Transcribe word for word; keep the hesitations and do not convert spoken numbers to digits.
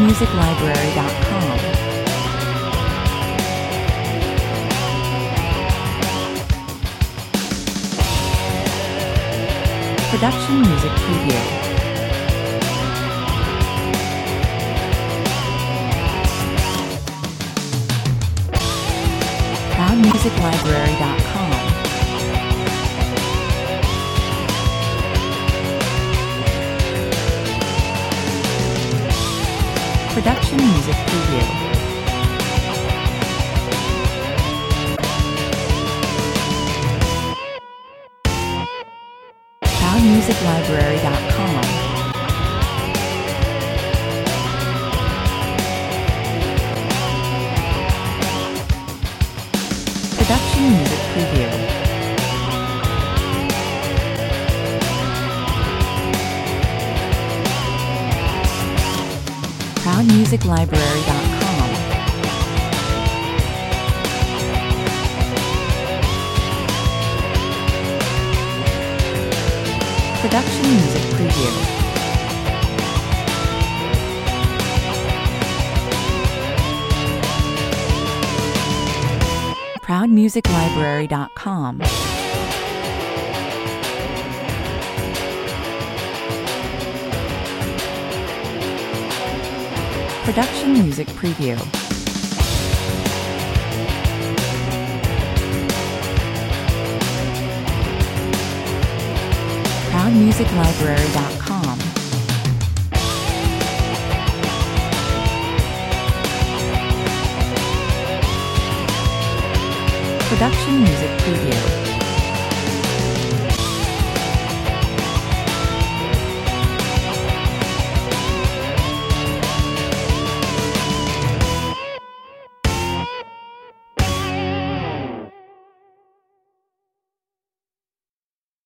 music library dot com. Production Music Preview. proud music library dot com. Production Music Preview. proud music library dot com. Production Music Preview. proud music library dot com. Production Music Preview. proud music library dot com. Production Music Preview. proud music library dot com. Production Music Preview.